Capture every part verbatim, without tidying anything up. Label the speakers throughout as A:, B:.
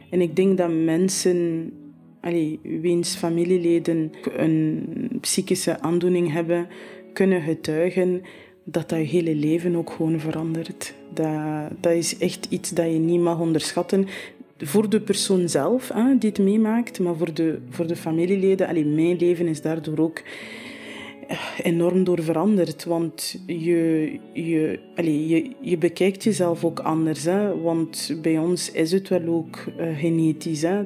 A: En ik denk dat mensen, allee, wiens familieleden een psychische aandoening hebben, kunnen getuigen dat dat je hele leven ook gewoon verandert. Dat, dat is echt iets dat je niet mag onderschatten. Voor de persoon zelf hè, die het meemaakt, maar voor de, voor de familieleden. Allee, mijn leven is daardoor ook enorm door veranderd. Want je, je, allee, je, je bekijkt jezelf ook anders. Hè, want bij ons is het wel ook uh, genetisch. Hè.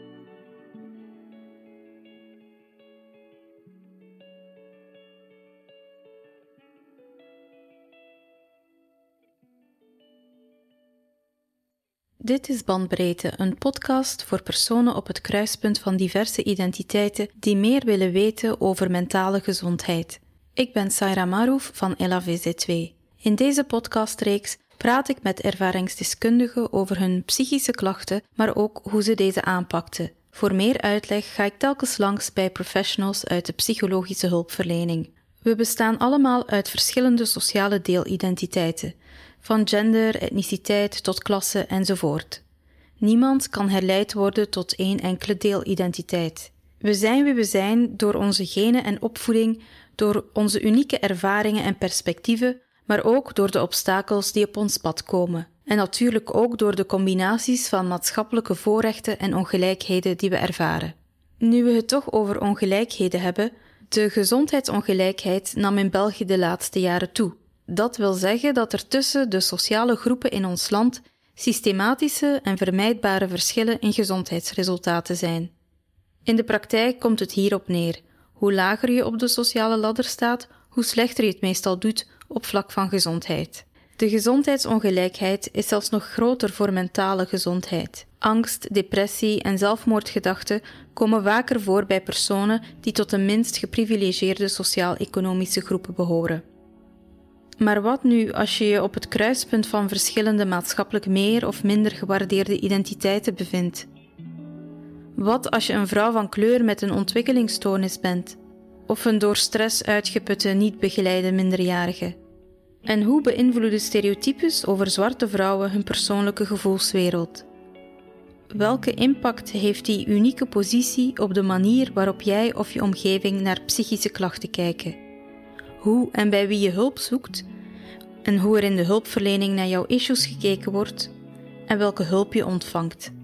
B: Dit is Bandbreedte, een podcast voor personen op het kruispunt van diverse identiteiten die meer willen weten over mentale gezondheid. Ik ben Saira Marouf van Ella V Z twee. In deze podcastreeks praat ik met ervaringsdeskundigen over hun psychische klachten, maar ook hoe ze deze aanpakten. Voor meer uitleg ga ik telkens langs bij professionals uit de psychologische hulpverlening. We bestaan allemaal uit verschillende sociale deelidentiteiten. Van gender, etniciteit tot klasse enzovoort. Niemand kan herleid worden tot één enkele deelidentiteit. We zijn wie we zijn door onze genen en opvoeding, door onze unieke ervaringen en perspectieven, maar ook door de obstakels die op ons pad komen. En natuurlijk ook door de combinaties van maatschappelijke voorrechten en ongelijkheden die we ervaren. Nu we het toch over ongelijkheden hebben, de gezondheidsongelijkheid nam in België de laatste jaren toe. Dat wil zeggen dat er tussen de sociale groepen in ons land systematische en vermijdbare verschillen in gezondheidsresultaten zijn. In de praktijk komt het hierop neer. Hoe lager je op de sociale ladder staat, hoe slechter je het meestal doet op vlak van gezondheid. De gezondheidsongelijkheid is zelfs nog groter voor mentale gezondheid. Angst, depressie en zelfmoordgedachten komen vaker voor bij personen die tot de minst geprivilegeerde sociaal-economische groepen behoren. Maar wat nu als je je op het kruispunt van verschillende maatschappelijk meer of minder gewaardeerde identiteiten bevindt? Wat als je een vrouw van kleur met een ontwikkelingsstoornis bent? Of een door stress uitgeputte, niet begeleide minderjarige? En hoe beïnvloeden stereotypes over zwarte vrouwen hun persoonlijke gevoelswereld? Welke impact heeft die unieke positie op de manier waarop jij of je omgeving naar psychische klachten kijken? Hoe en bij wie je hulp zoekt en hoe er in de hulpverlening naar jouw issues gekeken wordt en welke hulp je ontvangt.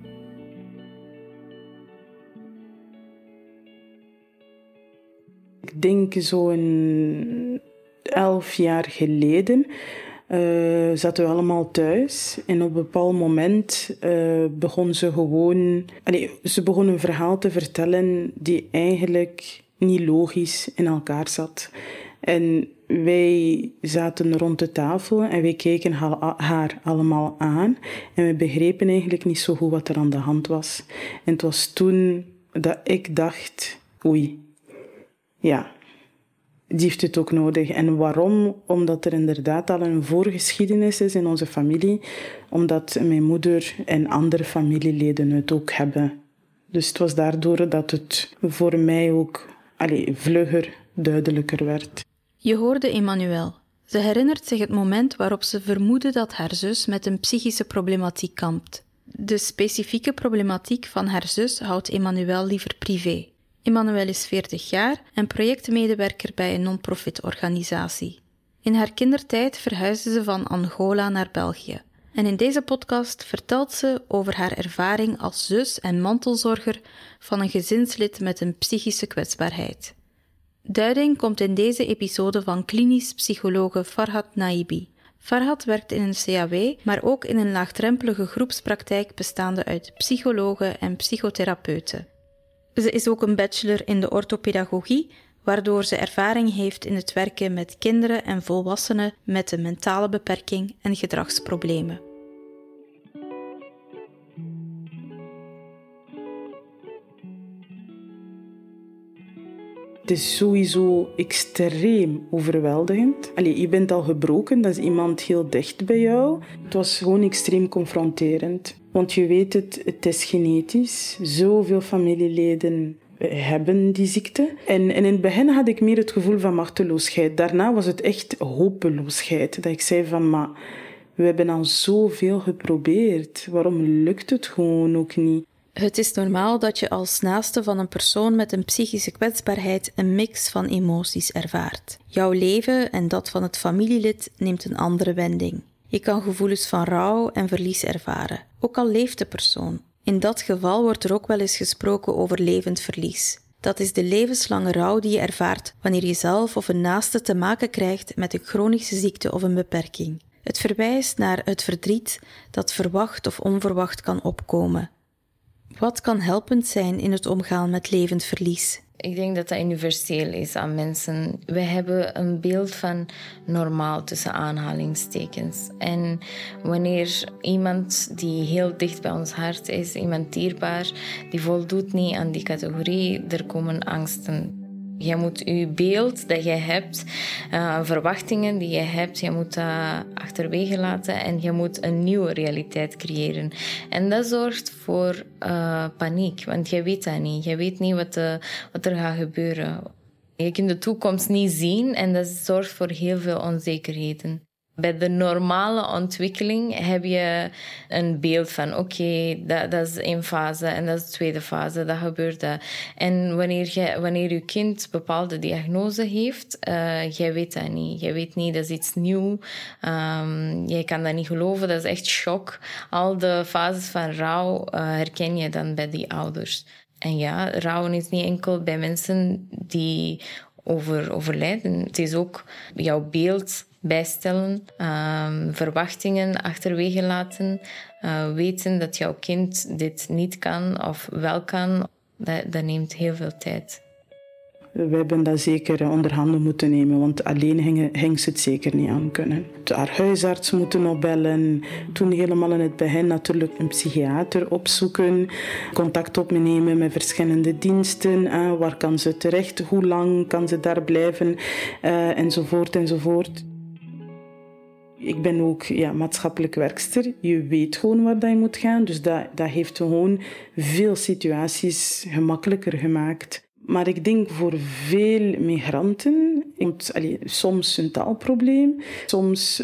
A: Ik denk zo'n elf jaar geleden uh, zaten we allemaal thuis en op een bepaald moment uh, begon ze gewoon, allee, ze begon een verhaal te vertellen die eigenlijk niet logisch in elkaar zat. En wij zaten rond de tafel en wij keken haar allemaal aan. En we begrepen eigenlijk niet zo goed wat er aan de hand was. En het was toen dat ik dacht, oei, ja, die heeft het ook nodig. En waarom? Omdat er inderdaad al een voorgeschiedenis is in onze familie. Omdat mijn moeder en andere familieleden het ook hebben. Dus het was daardoor dat het voor mij ook allee, vlugger, duidelijker werd.
B: Je hoorde Emmanuelle. Ze herinnert zich het moment waarop ze vermoedde dat haar zus met een psychische problematiek kampt. De specifieke problematiek van haar zus houdt Emmanuelle liever privé. Emmanuelle is veertig jaar en projectmedewerker bij een non-profit organisatie. In haar kindertijd verhuisde ze van Angola naar België. En in deze podcast vertelt ze over haar ervaring als zus en mantelzorger van een gezinslid met een psychische kwetsbaarheid. Duiding komt in deze episode van klinisch psychologe Farhat Naibi. Farhat werkt in een C A W, maar ook in een laagdrempelige groepspraktijk bestaande uit psychologen en psychotherapeuten. Ze is ook een bachelor in de orthopedagogie, waardoor ze ervaring heeft in het werken met kinderen en volwassenen met een mentale beperking en gedragsproblemen.
A: Het is sowieso extreem overweldigend. Allee, je bent al gebroken, dat is iemand heel dicht bij jou. Het was gewoon extreem confronterend. Want je weet het, het is genetisch. Zoveel familieleden hebben die ziekte. En, en in het begin had ik meer het gevoel van machteloosheid. Daarna was het echt hopeloosheid. Dat ik zei van, maar We hebben al zoveel geprobeerd. Waarom lukt het gewoon ook niet?
B: Het is normaal dat je als naaste van een persoon met een psychische kwetsbaarheid een mix van emoties ervaart. Jouw leven en dat van het familielid neemt een andere wending. Je kan gevoelens van rouw en verlies ervaren, ook al leeft de persoon. In dat geval wordt er ook wel eens gesproken over levend verlies. Dat is de levenslange rouw die je ervaart wanneer je zelf of een naaste te maken krijgt met een chronische ziekte of een beperking. Het verwijst naar het verdriet dat verwacht of onverwacht kan opkomen. Wat kan helpend zijn in het omgaan met levend verlies?
C: Ik denk dat dat universeel is aan mensen. We hebben een beeld van normaal tussen aanhalingstekens. En wanneer iemand die heel dicht bij ons hart is, iemand dierbaar, die voldoet niet aan die categorie, er komen angsten. Je moet je beeld dat je hebt, uh, verwachtingen die je hebt, je moet dat achterwege laten en je moet een nieuwe realiteit creëren. En dat zorgt voor uh, paniek, want je weet dat niet. Je weet niet wat, de, wat er gaat gebeuren. Je kunt de toekomst niet zien en dat zorgt voor heel veel onzekerheden. Bij de normale ontwikkeling heb je een beeld van oké, okay, dat, dat is één fase en dat is de tweede fase, dat gebeurt dat. En wanneer je, wanneer je kind bepaalde diagnose heeft, uh, jij weet dat niet. Jij weet niet, dat is iets nieuws. Um, jij kan dat niet geloven, dat is echt shock. Al de fases van rouw uh, herken je dan bij die ouders. En ja, rouwen is niet enkel bij mensen die over, overlijden. Het is ook jouw beeld bijstellen, um, verwachtingen achterwege laten, uh, weten dat jouw kind dit niet kan of wel kan, dat, dat neemt heel veel tijd.
A: We hebben dat zeker onder handen moeten nemen, want alleen ging, ging ze het zeker niet aan kunnen. Haar huisarts moeten opbellen, toen helemaal in het begin natuurlijk een psychiater opzoeken, contact opnemen met verschillende diensten, eh, waar kan ze terecht, hoe lang kan ze daar blijven, eh, enzovoort enzovoort. Ik ben ook ja, maatschappelijk werkster. Je weet gewoon waar dat je moet gaan. Dus dat, dat heeft gewoon veel situaties gemakkelijker gemaakt. Maar ik denk voor veel migranten, allee, soms een taalprobleem, soms,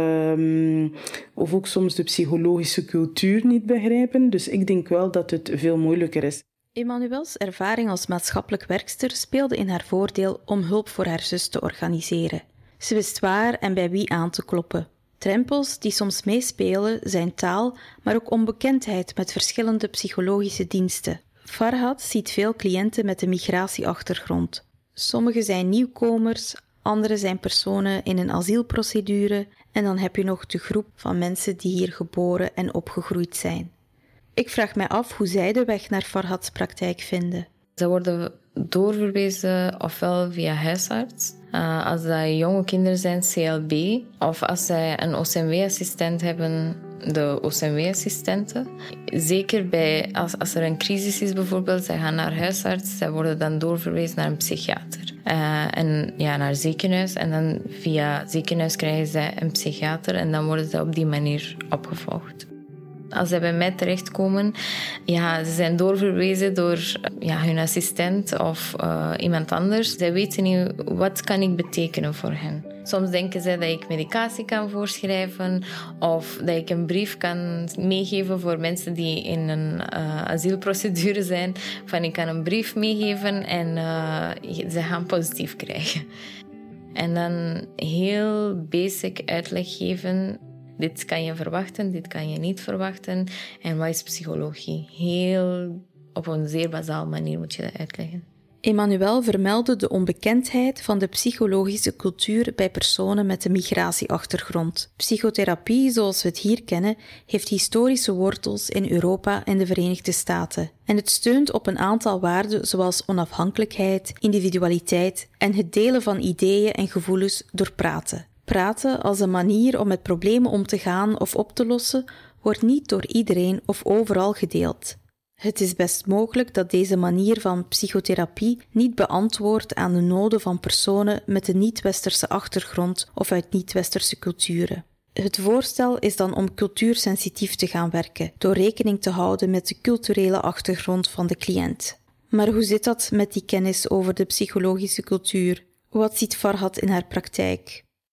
A: uh, of ook soms de psychologische cultuur niet begrijpen. Dus ik denk wel dat het veel moeilijker is.
B: Emmanuels ervaring als maatschappelijk werkster speelde in haar voordeel om hulp voor haar zus te organiseren. Ze wist waar en bij wie aan te kloppen. Drempels die soms meespelen zijn taal, maar ook onbekendheid met verschillende psychologische diensten. Farhad ziet veel cliënten met een migratieachtergrond. Sommigen zijn nieuwkomers, anderen zijn personen in een asielprocedure en dan heb je nog de groep van mensen die hier geboren en opgegroeid zijn. Ik vraag mij af hoe zij de weg naar Farhads praktijk vinden.
C: Ze worden doorverwezen ofwel via huisarts, uh, als dat jonge kinderen zijn, C L B, of als zij een O C M W-assistent hebben, de O C M W-assistenten. Zeker bij, als, als er een crisis is bijvoorbeeld, zij gaan naar huisarts, zij worden dan doorverwezen naar een psychiater. Uh, en ja, naar ziekenhuis. En dan via ziekenhuis krijgen zij een psychiater en dan worden ze op die manier opgevolgd. Als zij bij mij terechtkomen, ja, ze zijn doorverwezen door ja, hun assistent of uh, iemand anders. Zij weten niet, wat kan ik betekenen voor hen. Soms denken zij dat ik medicatie kan voorschrijven of dat ik een brief kan meegeven voor mensen die in een uh, asielprocedure zijn. Van ik kan een brief meegeven en uh, ze gaan positief krijgen. En dan heel basic uitleg geven. Dit kan je verwachten, dit kan je niet verwachten. En wat is psychologie? Heel op een zeer bazaal manier moet je dat uitleggen.
B: Emmanuel vermeldde de onbekendheid van de psychologische cultuur bij personen met een migratieachtergrond. Psychotherapie, zoals we het hier kennen, heeft historische wortels in Europa en de Verenigde Staten. En het steunt op een aantal waarden zoals onafhankelijkheid, individualiteit en het delen van ideeën en gevoelens door praten. Praten als een manier om met problemen om te gaan of op te lossen, wordt niet door iedereen of overal gedeeld. Het is best mogelijk dat deze manier van psychotherapie niet beantwoordt aan de noden van personen met een niet-westerse achtergrond of uit niet-westerse culturen. Het voorstel is dan om cultuursensitief te gaan werken, door rekening te houden met de culturele achtergrond van de cliënt. Maar hoe zit dat met die kennis over de psychologische cultuur? Wat ziet Farhad in haar praktijk?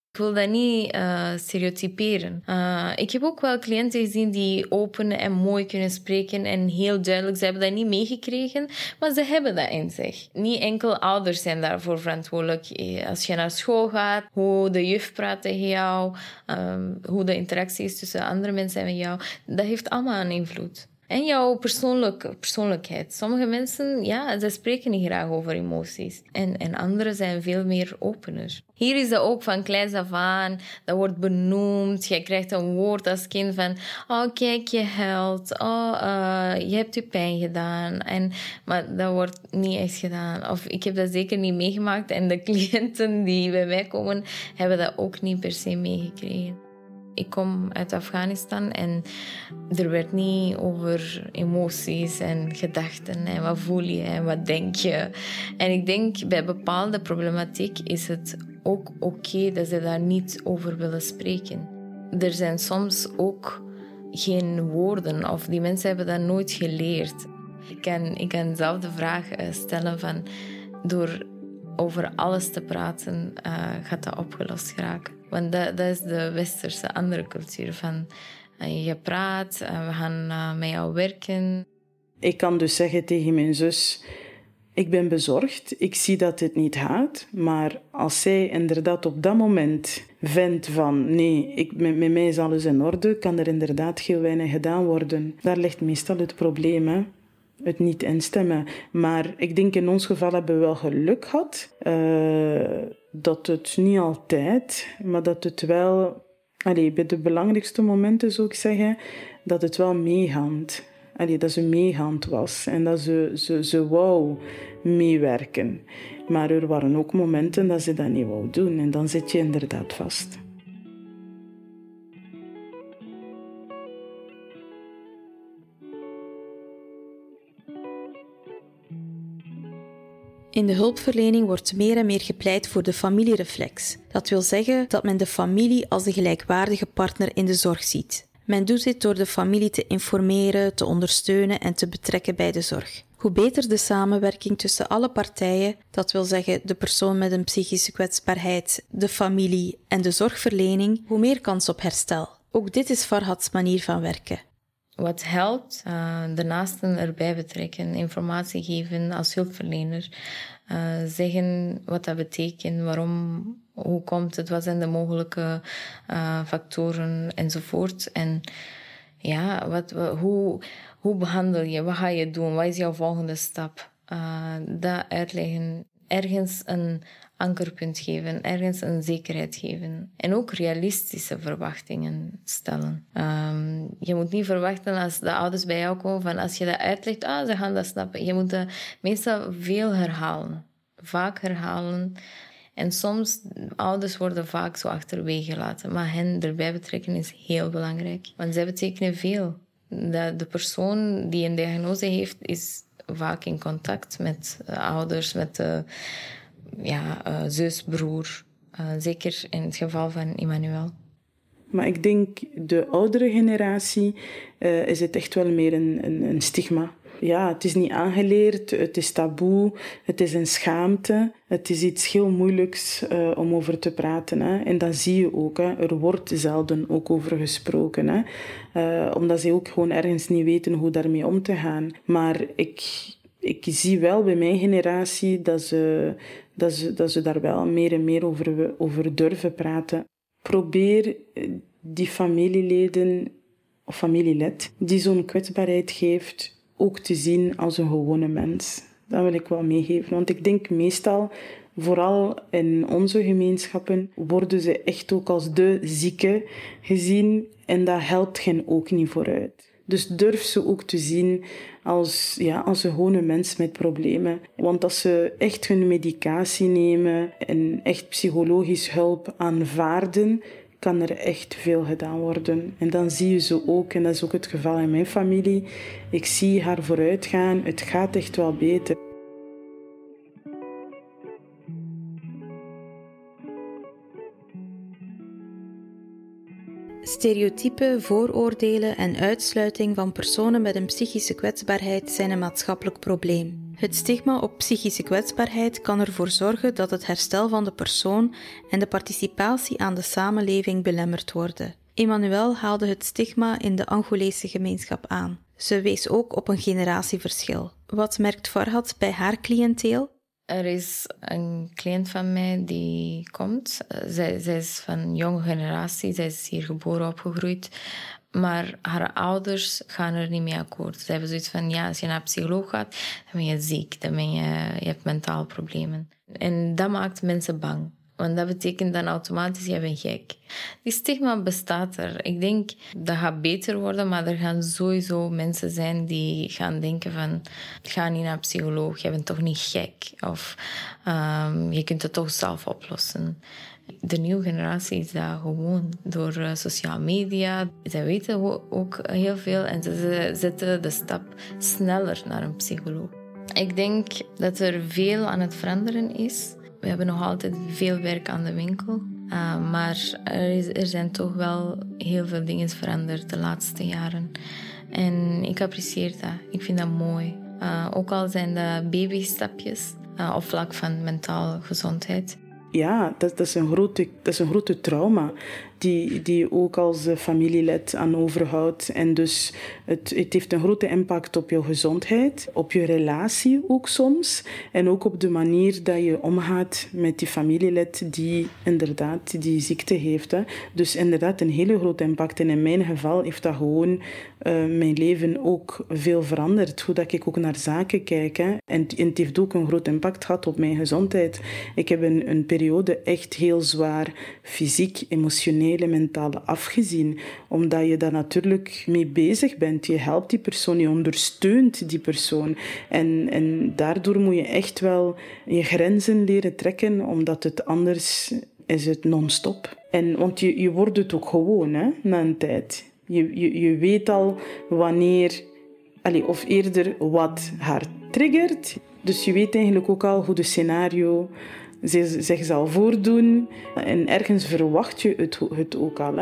C: Ik wil dat niet uh, stereotyperen. Uh, ik heb ook wel cliënten gezien die open en mooi kunnen spreken en heel duidelijk. Ze hebben dat niet meegekregen, maar ze hebben dat in zich. Niet enkel ouders zijn daarvoor verantwoordelijk. Als je naar school gaat, hoe de juf praat tegen jou, um, hoe de interactie is tussen andere mensen en met jou, dat heeft allemaal een invloed. En jouw persoonlijk, persoonlijkheid. Sommige mensen, ja, ze spreken niet graag over emoties. En, en anderen zijn veel meer opener. Hier is dat ook van kleins af aan. Dat wordt benoemd. Je krijgt een woord als kind van... Oh, kijk, je huilt. Oh, uh, je hebt je pijn gedaan. En, maar dat wordt niet echt gedaan. Of ik heb dat zeker niet meegemaakt. En de cliënten die bij mij komen, hebben dat ook niet per se meegekregen. Ik kom uit Afghanistan en er werd niet over emoties en gedachten en wat voel je en wat denk je. En ik denk bij bepaalde problematiek is het ook oké okay dat ze daar niet over willen spreken. Er zijn soms ook geen woorden of die mensen hebben dat nooit geleerd. Ik kan, ik kan zelf de vraag stellen van door over alles te praten uh, gaat dat opgelost geraken. Want dat, dat is de westerse andere cultuur van uh, je praat, uh, we gaan uh, met jou werken.
A: Ik kan dus zeggen tegen mijn zus, ik ben bezorgd, ik zie dat dit niet gaat, maar als zij inderdaad op dat moment vindt van nee, ik, met, met mij is alles in orde, kan er inderdaad heel weinig gedaan worden. Daar ligt meestal het probleem, hè. Het niet instemmen. Maar ik denk in ons geval hebben we wel geluk gehad. Uh, dat het niet altijd, maar dat het wel... Allee, bij de belangrijkste momenten zou ik zeggen, dat het wel meegaand. Allee, dat ze meegaand was. En dat ze, ze, ze wou meewerken. Maar er waren ook momenten dat ze dat niet wou doen. En dan zit je inderdaad vast.
B: In de hulpverlening wordt meer en meer gepleit voor de familiereflex. Dat wil zeggen dat men de familie als de gelijkwaardige partner in de zorg ziet. Men doet dit door de familie te informeren, te ondersteunen en te betrekken bij de zorg. Hoe beter de samenwerking tussen alle partijen, dat wil zeggen de persoon met een psychische kwetsbaarheid, de familie en de zorgverlening, hoe meer kans op herstel. Ook dit is Farhad's manier van werken.
C: Wat helpt, uh, de naasten erbij betrekken, informatie geven als hulpverlener. Uh, zeggen wat dat betekent, waarom, hoe komt het, wat zijn de mogelijke uh, factoren enzovoort. En ja, wat, wat, hoe, hoe behandel je, wat ga je doen, wat is jouw volgende stap? Uh, dat uitleggen, ergens een ankerpunt geven, ergens een zekerheid geven. En ook realistische verwachtingen stellen. Um, je moet niet verwachten als de ouders bij jou komen van als je dat uitlegt, ah, ze gaan dat snappen. Je moet dat meestal veel herhalen. Vaak herhalen. En soms, ouders worden vaak zo achterwege gelaten. Maar hen erbij betrekken is heel belangrijk. Want zij betekenen veel. De, de persoon die een diagnose heeft, is vaak in contact met de ouders, met de ja, uh, zus, broer. Uh, zeker in het geval van Emmanuel.
A: Maar ik denk, de oudere generatie uh, is het echt wel meer een, een, een stigma. Ja, het is niet aangeleerd, het is taboe, het is een schaamte. Het is iets heel moeilijks uh, om over te praten. Hè. En dat zie je ook. Hè. Er wordt zelden ook over gesproken. Hè. Uh, omdat ze ook gewoon ergens niet weten hoe daarmee om te gaan. Maar ik... Ik zie wel bij mijn generatie dat ze, dat ze, dat ze daar wel meer en meer over, over durven praten. Probeer die familieleden of familielid die zo'n kwetsbaarheid geeft ook te zien als een gewone mens. Dat wil ik wel meegeven. Want ik denk meestal, vooral in onze gemeenschappen, worden ze echt ook als de zieke gezien en dat helpt hen ook niet vooruit. Dus durf ze ook te zien als, ja, als een gewone mens met problemen. Want als ze echt hun medicatie nemen en echt psychologisch hulp aanvaarden, kan er echt veel gedaan worden. En dan zie je ze ook, en dat is ook het geval in mijn familie. Ik zie haar vooruit gaan, het gaat echt wel beter.
B: Stereotypen, vooroordelen en uitsluiting van personen met een psychische kwetsbaarheid zijn een maatschappelijk probleem. Het stigma op psychische kwetsbaarheid kan ervoor zorgen dat het herstel van de persoon en de participatie aan de samenleving belemmerd worden. Emmanuelle haalde het stigma in de Angolese gemeenschap aan. Ze wees ook op een generatieverschil. Wat merkt Farhad bij haar cliënteel?
C: Er is een cliënt van mij die komt. Zij, zij is van jonge generatie, zij is hier geboren, opgegroeid. Maar haar ouders gaan er niet mee akkoord. Ze hebben zoiets van, ja, als je naar een psycholoog gaat, dan ben je ziek, dan ben je, je hebt mentaal problemen. En dat maakt mensen bang. Want dat betekent dan automatisch, jij bent gek. Die stigma bestaat er. Ik denk, dat gaat beter worden, maar er gaan sowieso mensen zijn die gaan denken van, ga niet naar een psycholoog, jij bent toch niet gek. Of um, je kunt het toch zelf oplossen. De nieuwe generatie is dat gewoon door uh, sociale media. Zij weten ook heel veel en ze zetten de stap sneller naar een psycholoog. Ik denk dat er veel aan het veranderen is. We hebben nog altijd veel werk aan de winkel. Uh, maar er, is, er zijn toch wel heel veel dingen veranderd de laatste jaren. En ik apprecieer dat. Ik vind dat mooi. Uh, ook al zijn dat babystapjes uh, op vlak van mentale gezondheid.
A: Ja, dat, dat, is een grote, dat is een grote trauma die, die ook als familielid aan overhoudt. En dus het, het heeft een grote impact op je gezondheid, op je relatie ook soms. En ook op de manier dat je omgaat met die familielid die inderdaad die ziekte heeft. Hè. Dus inderdaad een hele grote impact. En in mijn geval heeft dat gewoon uh, mijn leven ook veel veranderd. Hoe dat ik ook naar zaken kijk. Hè. En, en het heeft ook een groot impact gehad op mijn gezondheid. Ik heb een, een periode echt heel zwaar fysiek, emotioneel en mentaal afgezien. Omdat je daar natuurlijk mee bezig bent. Je helpt die persoon, je ondersteunt die persoon. En, en daardoor moet je echt wel je grenzen leren trekken, omdat het anders is het non-stop. En, want je, je wordt het ook gewoon, hè, na een tijd. Je, je, je weet al wanneer, allez, of eerder wat haar triggert. Dus je weet eigenlijk ook al hoe de scenario zich zal voordoen. En ergens verwacht je het, het ook al. Hè?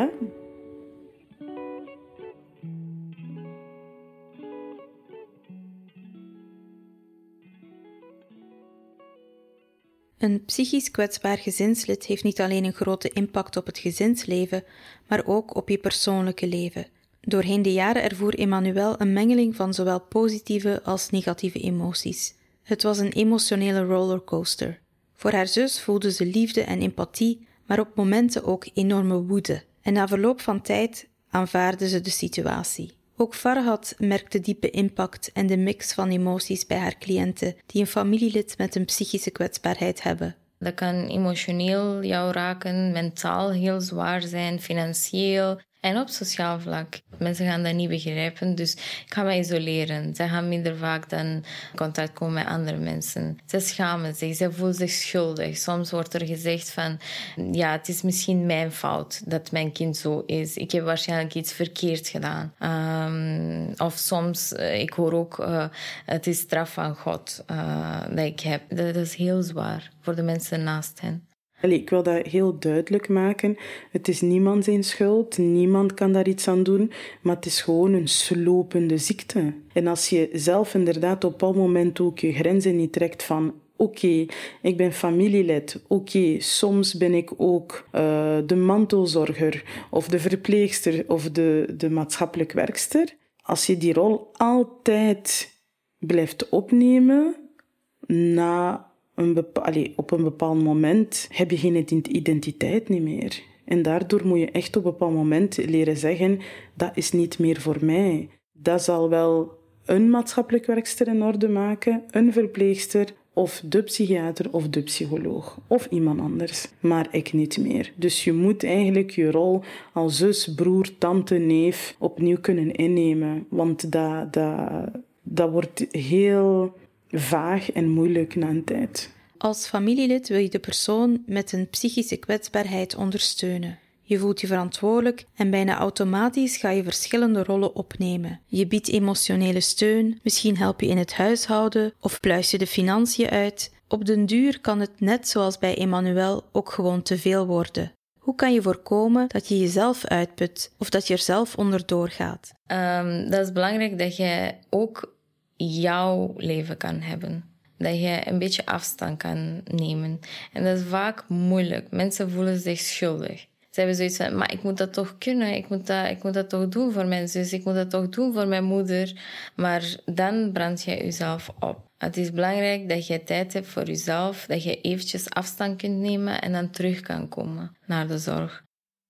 B: Een psychisch kwetsbaar gezinslid heeft niet alleen een grote impact op het gezinsleven, maar ook op je persoonlijke leven. Doorheen de jaren ervoer Emmanuelle een mengeling van zowel positieve als negatieve emoties. Het was een emotionele rollercoaster. Voor haar zus voelde ze liefde en empathie, maar op momenten ook enorme woede. En na verloop van tijd aanvaarde ze de situatie. Ook Farhad merkte diepe impact en de mix van emoties bij haar cliënten die een familielid met een psychische kwetsbaarheid hebben.
C: Dat kan emotioneel jou raken, mentaal heel zwaar zijn, financieel en op sociaal vlak. Mensen gaan dat niet begrijpen, dus ik ga me isoleren. Zij gaan minder vaak dan in contact komen met andere mensen. Zij schamen zich, zij voelen zich schuldig. Soms wordt er gezegd van, ja, het is misschien mijn fout dat mijn kind zo is. Ik heb waarschijnlijk iets verkeerd gedaan. Um, of soms, uh, ik hoor ook, uh, het is straf van God uh, dat ik heb. Dat is heel zwaar voor de mensen naast hen.
A: Allee, ik wil dat heel duidelijk maken. Het is niemand zijn schuld, niemand kan daar iets aan doen, maar het is gewoon een slopende ziekte. En als je zelf inderdaad op een moment ook je grenzen niet trekt van oké, okay, ik ben familielid, oké, okay, soms ben ik ook uh, de mantelzorger of de verpleegster of de, de maatschappelijk werkster. Als je die rol altijd blijft opnemen, na Een bepa- Allee, op een bepaald moment heb je geen identiteit niet meer. En daardoor moet je echt op een bepaald moment leren zeggen, dat is niet meer voor mij. Dat zal wel een maatschappelijk werkster in orde maken, een verpleegster, of de psychiater of de psycholoog. Of iemand anders. Maar ik niet meer. Dus je moet eigenlijk je rol als zus, broer, tante, neef opnieuw kunnen innemen. Want dat, dat, dat wordt heel vaag en moeilijk na een tijd.
B: Als familielid wil je de persoon met een psychische kwetsbaarheid ondersteunen. Je voelt je verantwoordelijk en bijna automatisch ga je verschillende rollen opnemen. Je biedt emotionele steun, misschien help je in het huishouden of pluis je de financiën uit. Op den duur kan het net zoals bij Emmanuelle ook gewoon te veel worden. Hoe kan je voorkomen dat je jezelf uitput of dat je er zelf onderdoor gaat?
C: Um, dat is belangrijk dat je ook jouw leven kan hebben. Dat je een beetje afstand kan nemen. En dat is vaak moeilijk. Mensen voelen zich schuldig. Ze hebben zoiets van, maar ik moet dat toch kunnen. Ik moet dat, ik moet dat toch doen voor mijn zus. Ik moet dat toch doen voor mijn moeder. Maar dan brand je jezelf op. Het is belangrijk dat je tijd hebt voor jezelf. Dat je eventjes afstand kunt nemen en dan terug kan komen naar de zorg.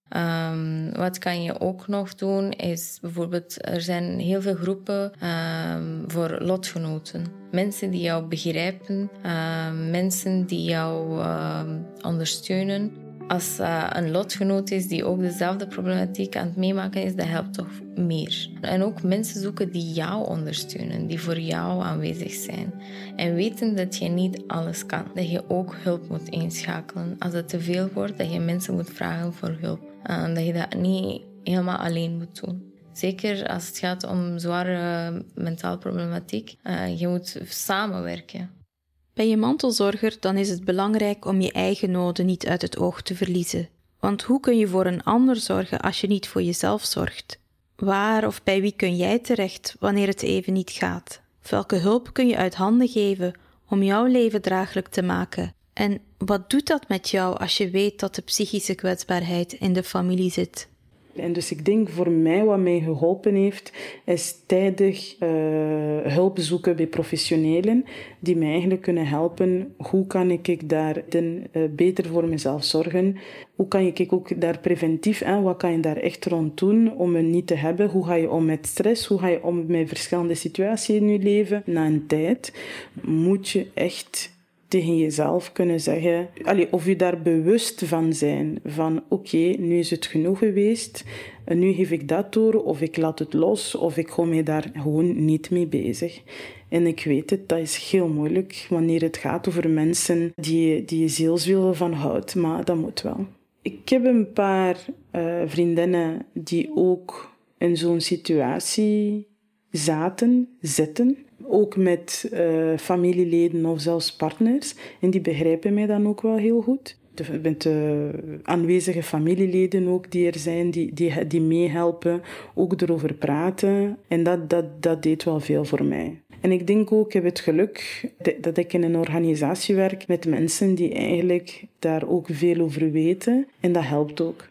C: Um, wat kan je ook nog doen is bijvoorbeeld, er zijn heel veel groepen um, voor lotgenoten. Mensen die jou begrijpen, um, mensen die jou um, ondersteunen. Als uh, een lotgenoot is die ook dezelfde problematiek aan het meemaken is, dat helpt toch meer. En ook mensen zoeken die jou ondersteunen, die voor jou aanwezig zijn. En weten dat je niet alles kan. Dat je ook hulp moet inschakelen. Als het te veel wordt, dat je mensen moet vragen voor hulp. En dat je dat niet helemaal alleen moet doen. Zeker als het gaat om zware mentale problematiek. Uh, je moet samenwerken.
B: Ben je mantelzorger, dan is het belangrijk om je eigen noden niet uit het oog te verliezen. Want hoe kun je voor een ander zorgen als je niet voor jezelf zorgt? Waar of bij wie kun jij terecht wanneer het even niet gaat? Of welke hulp kun je uit handen geven om jouw leven draaglijk te maken? En wat doet dat met jou als je weet dat de psychische kwetsbaarheid in de familie zit?
A: En dus ik denk voor mij wat mij geholpen heeft, is tijdig uh, hulp zoeken bij professionelen die mij eigenlijk kunnen helpen. Hoe kan ik daar uh, beter voor mezelf zorgen? Hoe kan ik ook daar preventief, hè, wat kan je daar echt rond doen om het niet te hebben? Hoe ga je om met stress? Hoe ga je om met verschillende situaties in je leven? Na een tijd moet je echt tegen jezelf kunnen zeggen, allee, of je daar bewust van zijn, van oké, okay, nu is het genoeg geweest, en nu geef ik dat door, of ik laat het los, of ik hou mij daar gewoon niet mee bezig. En ik weet het, dat is heel moeilijk wanneer het gaat over mensen die, die je zielswil van houdt, maar dat moet wel. Ik heb een paar uh, vriendinnen die ook in zo'n situatie zaten, zitten, ook met uh, familieleden of zelfs partners. En die begrijpen mij dan ook wel heel goed. De, met de aanwezige familieleden ook die er zijn, die, die, die meehelpen, ook erover praten. En dat, dat, dat deed wel veel voor mij. En ik denk ook, ik heb het geluk dat ik in een organisatie werk met mensen die eigenlijk daar ook veel over weten. En dat helpt ook.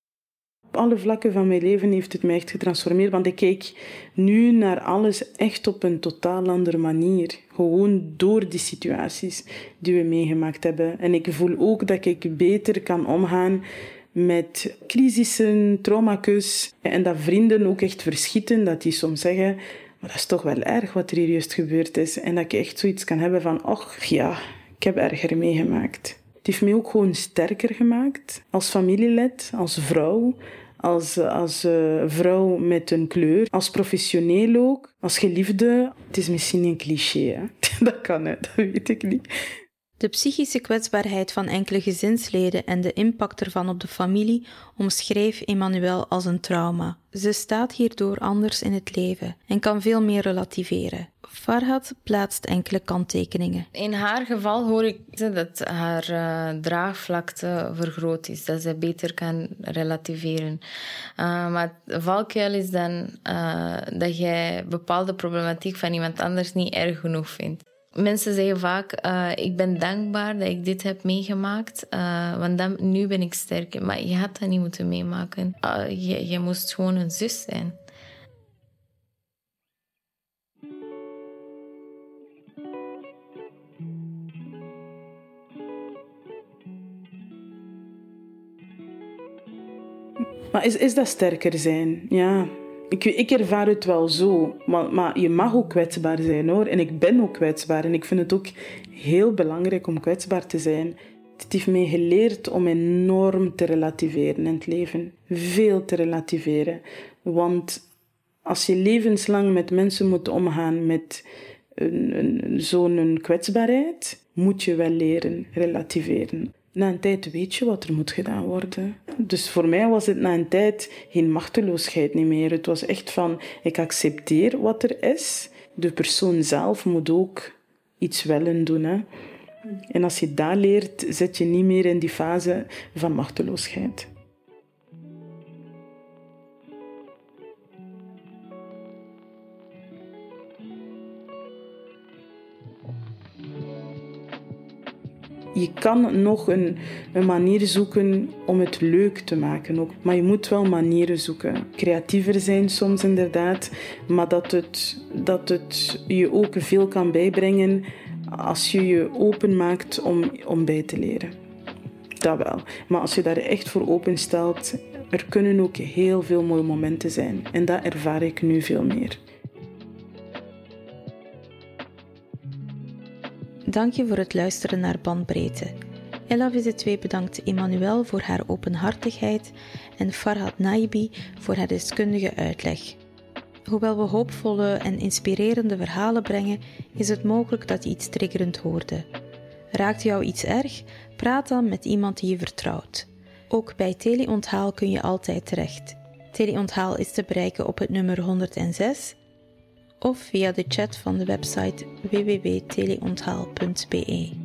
A: Op alle vlakken van mijn leven heeft het mij echt getransformeerd, want ik kijk nu naar alles echt op een totaal andere manier. Gewoon door die situaties die we meegemaakt hebben. En ik voel ook dat ik beter kan omgaan met crisissen, trauma's. En dat vrienden ook echt verschieten, dat die soms zeggen, maar dat is toch wel erg wat er hier juist gebeurd is. En dat ik echt zoiets kan hebben van, ach ja, ik heb erger meegemaakt. Het heeft mij ook gewoon sterker gemaakt, als familielid, als vrouw. Als, als uh, vrouw met een kleur, als professioneel ook, als geliefde. Het is misschien een cliché, hè? Dat kan, hè? Dat weet ik niet.
B: De psychische kwetsbaarheid van enkele gezinsleden en de impact ervan op de familie omschreef Emmanuelle als een trauma. Ze staat hierdoor anders in het leven en kan veel meer relativeren. Farhad plaatst enkele kanttekeningen.
C: In haar geval hoor ik dat haar uh, draagvlakte vergroot is, dat ze beter kan relativeren. Uh, maar het valkuil is dan uh, dat jij bepaalde problematiek van iemand anders niet erg genoeg vindt. Mensen zeggen vaak, uh, ik ben dankbaar dat ik dit heb meegemaakt, uh, want dan, nu ben ik sterker. Maar je had dat niet moeten meemaken. Uh, je, je moest gewoon een zus zijn.
A: Maar is, is dat sterker zijn? Ja. Ik, ik ervaar het wel zo, maar, maar je mag ook kwetsbaar zijn, hoor. En ik ben ook kwetsbaar en ik vind het ook heel belangrijk om kwetsbaar te zijn. Het heeft mij geleerd om enorm te relativeren in het leven. Veel te relativeren. Want als je levenslang met mensen moet omgaan met een, een, zo'n kwetsbaarheid, moet je wel leren relativeren. Na een tijd weet je wat er moet gedaan worden. Dus voor mij was het na een tijd geen machteloosheid niet meer. Het was echt van, ik accepteer wat er is. De persoon zelf moet ook iets willen doen. Hè. En als je dat leert, zit je niet meer in die fase van machteloosheid. je kan nog een, een manier zoeken om het leuk te maken ook. Maar je moet wel manieren zoeken. Creatiever zijn soms inderdaad, maar dat het, dat het je ook veel kan bijbrengen als je je openmaakt om, om bij te leren. Dat wel. Maar als je daar echt voor openstelt, er kunnen ook heel veel mooie momenten zijn. En dat ervaar ik nu veel meer.
B: Dank je voor het luisteren naar Bandbreedte. Ella V Z twee bedankt Emmanuel voor haar openhartigheid en Farhad Naibi voor haar deskundige uitleg. Hoewel we hoopvolle en inspirerende verhalen brengen, is het mogelijk dat je iets triggerend hoorde. Raakt jou iets erg? Praat dan met iemand die je vertrouwt. Ook bij Teleonthaal kun je altijd terecht. Teleonthaal is te bereiken op het nummer honderdzes of via de chat van de website w w w punt teleonthaal punt b e.